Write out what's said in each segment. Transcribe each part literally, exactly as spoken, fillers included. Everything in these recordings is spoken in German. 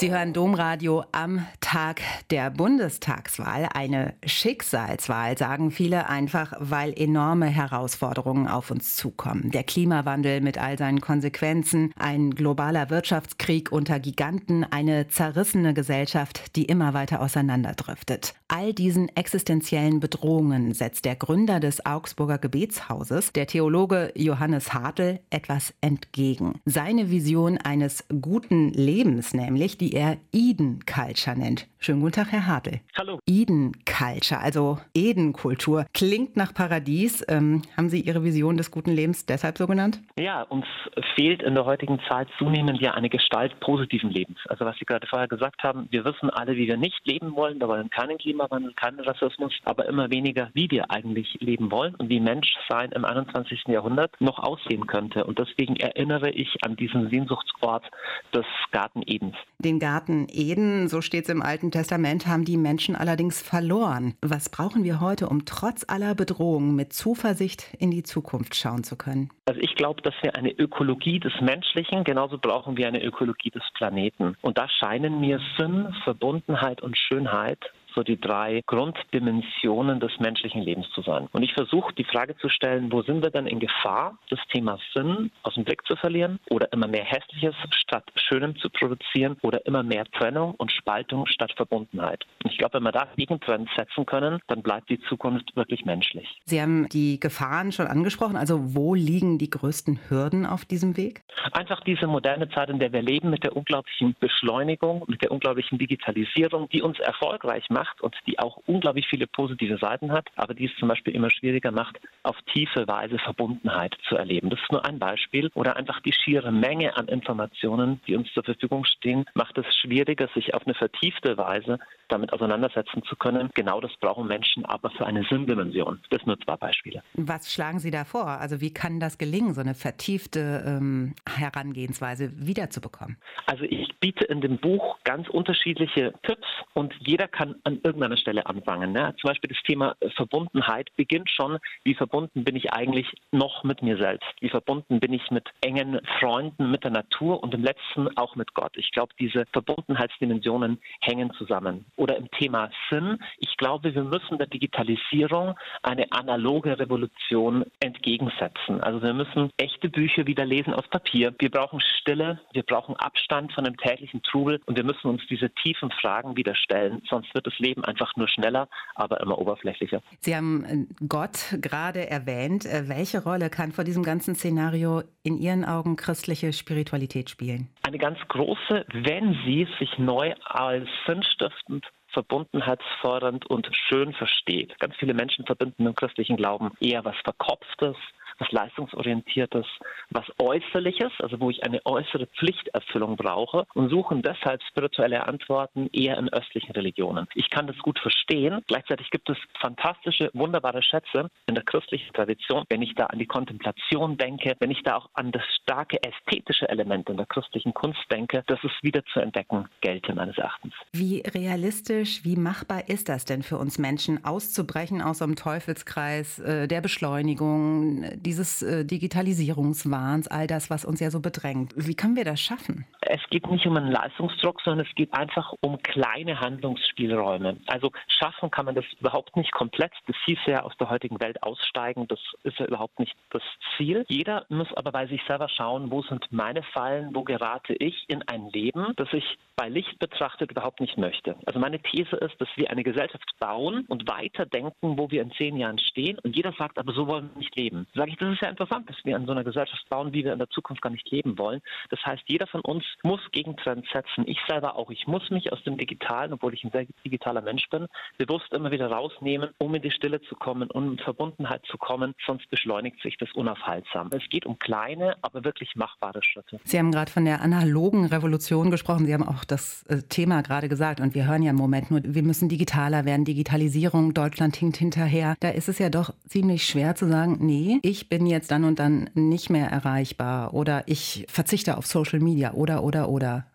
Sie hören Domradio am Tag der Bundestagswahl. Eine Schicksalswahl, sagen viele, einfach weil enorme Herausforderungen auf uns zukommen. Der Klimawandel mit all seinen Konsequenzen, ein globaler Wirtschaftskrieg unter Giganten, eine zerrissene Gesellschaft, die immer weiter auseinanderdriftet. All diesen existenziellen Bedrohungen setzt der Gründer des Augsburger Gebetshauses, der Theologe Johannes Hartl, etwas entgegen. Seine Vision eines guten Lebens nämlich, die er Eden Culture nennt. Schönen guten Tag, Herr Hartl. Hallo. Eden Culture, also Edenkultur, klingt nach Paradies. Ähm, haben Sie Ihre Vision des guten Lebens deshalb so genannt? Ja, uns fehlt in der heutigen Zeit zunehmend ja eine Gestalt positiven Lebens. Also was Sie gerade vorher gesagt haben, wir wissen alle, wie wir nicht leben wollen. Wir wollen keinen Klimawandel, keinen Rassismus, aber immer weniger, wie wir eigentlich leben wollen und wie Menschsein im einundzwanzigsten Jahrhundert noch aussehen könnte. Und deswegen erinnere ich an diesen Sehnsuchtsort des Garten Edens. Den Garten Eden, so steht es im Alten Testament, haben die Menschen allerdings verloren. Was brauchen wir heute, um trotz aller Bedrohungen mit Zuversicht in die Zukunft schauen zu können? Also ich glaube, dass wir eine Ökologie des Menschlichen, genauso brauchen wir eine Ökologie des Planeten. Und da scheinen mir Sinn, Verbundenheit und Schönheit so die drei Grunddimensionen des menschlichen Lebens zu sein. Und ich versuche die Frage zu stellen, wo sind wir denn in Gefahr, das Thema Sinn aus dem Blick zu verlieren oder immer mehr Hässliches statt Schönem zu produzieren oder immer mehr Trennung und Spaltung statt Verbundenheit. Und ich glaube, wenn wir da Gegentrends setzen können, dann bleibt die Zukunft wirklich menschlich. Sie haben die Gefahren schon angesprochen. Also wo liegen die größten Hürden auf diesem Weg? Einfach diese moderne Zeit, in der wir leben, mit der unglaublichen Beschleunigung, mit der unglaublichen Digitalisierung, die uns erfolgreich macht und die auch unglaublich viele positive Seiten hat, aber die es zum Beispiel immer schwieriger macht, auf tiefe Weise Verbundenheit zu erleben. Das ist nur ein Beispiel. Oder einfach die schiere Menge an Informationen, die uns zur Verfügung stehen, macht es schwieriger, sich auf eine vertiefte Weise damit auseinandersetzen zu können. Genau das brauchen Menschen aber für eine Sinndimension. Das nur zwei Beispiele. Was schlagen Sie da vor? Also wie kann das gelingen, so eine vertiefte ähm, Herangehensweise wiederzubekommen? Also ich biete in dem Buch ganz unterschiedliche Tipps und jeder kann an irgendeiner Stelle anfangen. Ne? Zum Beispiel das Thema Verbundenheit beginnt schon, wie verbunden bin ich eigentlich noch mit mir selbst? Wie verbunden bin ich mit engen Freunden, mit der Natur und im letzten auch mit Gott? Ich glaube, diese Verbundenheitsdimensionen hängen zusammen. Oder im Thema Sinn. Ich glaube, wir müssen der Digitalisierung eine analoge Revolution entgegensetzen. Also wir müssen echte Bücher wieder lesen aus Papier. Wir brauchen Stille, wir brauchen Abstand von dem täglichen Trubel und wir müssen uns diese tiefen Fragen wieder stellen. Sonst wird das Leben einfach nur schneller, aber immer oberflächlicher. Sie haben Gott gerade erwähnt. Welche Rolle kann vor diesem ganzen Szenario in Ihren Augen christliche Spiritualität spielen? Eine ganz große, wenn sie sich neu als sinnstiftend, verbundenheitsfördernd und schön versteht. Ganz viele Menschen verbinden im christlichen Glauben eher was Verkopftes, was Leistungsorientiertes, was Äußerliches, also wo ich eine äußere Pflichterfüllung brauche und suchen deshalb spirituelle Antworten eher in östlichen Religionen. Ich kann das gut verstehen. Gleichzeitig gibt es fantastische, wunderbare Schätze in der christlichen Tradition. Wenn ich da an die Kontemplation denke, wenn ich da auch an das starke ästhetische Element in der christlichen Kunst denke, das ist wieder zu entdecken gelte meines Erachtens. Wie realistisch, wie machbar ist das denn für uns Menschen, auszubrechen aus so einem Teufelskreis äh, der Beschleunigung, dieses äh, Digitalisierungswahns, all das, was uns ja so bedrängt. Wie können wir das schaffen? Es geht nicht um einen Leistungsdruck, sondern es geht einfach um kleine Handlungsspielräume. Also schaffen kann man das überhaupt nicht komplett. Das hieß ja aus der heutigen Welt aussteigen. Das ist ja überhaupt nicht das Ziel. Jeder muss aber bei sich selber schauen, wo sind meine Fallen, wo gerate ich in ein Leben, das ich bei Licht betrachtet überhaupt nicht möchte. Also meine These ist, dass wir eine Gesellschaft bauen und weiterdenken, wo wir in zehn Jahren stehen. Und jeder sagt, aber so wollen wir nicht leben. Sage ich, das ist ja interessant, dass wir in so einer Gesellschaft bauen, wie wir in der Zukunft gar nicht leben wollen. Das heißt, jeder von uns muss Gegentrends setzen. Ich selber auch. Ich muss mich aus dem Digitalen, obwohl ich ein sehr digitaler Mensch bin, bewusst immer wieder rausnehmen, um in die Stille zu kommen, um in Verbundenheit zu kommen. Sonst beschleunigt sich das unaufhaltsam. Es geht um kleine, aber wirklich machbare Schritte. Sie haben gerade von der analogen Revolution gesprochen. Sie haben auch das äh, Thema gerade gesagt. Und wir hören ja im Moment nur, wir müssen digitaler werden. Digitalisierung, Deutschland hinkt hinterher. Da ist es ja doch ziemlich schwer zu sagen, nee, ich bin jetzt dann und dann nicht mehr erreichbar oder ich verzichte auf Social Media oder, oder, oder.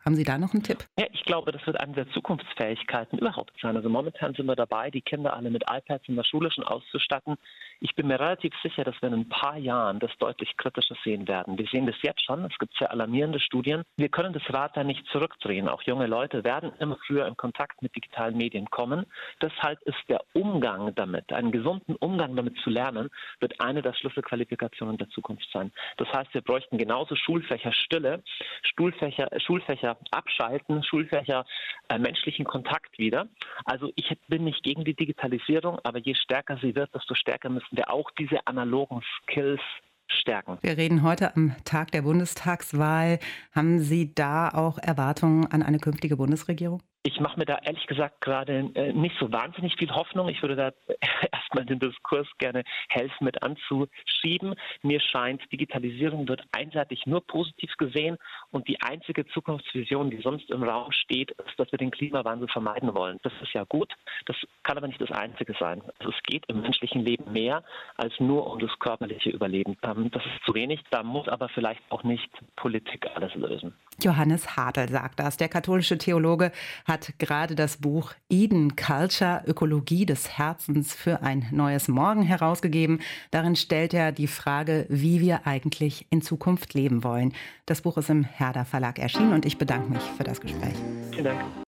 Haben Sie da noch einen Tipp? Ja, ich glaube, das wird eine der Zukunftsfähigkeiten überhaupt sein. Also momentan sind wir dabei, die Kinder alle mit iPads in der Schule schon auszustatten. Ich bin mir relativ sicher, dass wir in ein paar Jahren das deutlich kritischer sehen werden. Wir sehen das jetzt schon, es gibt sehr alarmierende Studien. Wir können das Rad da nicht zurückdrehen. Auch junge Leute werden immer früher in Kontakt mit digitalen Medien kommen. Deshalb ist der Umgang damit, einen gesunden Umgang damit zu lernen, wird eine der Schlüsselqualifikationen der Zukunft sein. Das heißt, wir bräuchten genauso Schulfächer Stille, Schulfächer, Schulfächer abschalten, Schulfächer äh, menschlichen Kontakt wieder. Also ich bin nicht gegen die Digitalisierung, aber je stärker sie wird, desto stärker müssen wir auch diese analogen Skills stärken. Wir reden heute am Tag der Bundestagswahl. Haben Sie da auch Erwartungen an eine künftige Bundesregierung? Ich mache mir da ehrlich gesagt gerade äh, nicht so wahnsinnig viel Hoffnung. Ich würde da erstmal den Diskurs gerne helfen mit anzuschieben. Mir scheint, Digitalisierung wird einseitig nur positiv gesehen und die einzige Zukunftsvision, die sonst im Raum steht, ist, dass wir den Klimawandel vermeiden wollen. Das ist ja gut, das kann aber nicht das Einzige sein. Also es geht im menschlichen Leben mehr als nur um das körperliche Überleben. Ähm, das ist zu wenig, da muss aber vielleicht auch nicht Politik alles lösen. Johannes Hartl sagt das. Der katholische Theologe hat gerade das Buch Eden Culture, Ökologie des Herzens für ein neues Morgen herausgegeben. Darin stellt er die Frage, wie wir eigentlich in Zukunft leben wollen. Das Buch ist im Herder Verlag erschienen und ich bedanke mich für das Gespräch. Vielen Dank.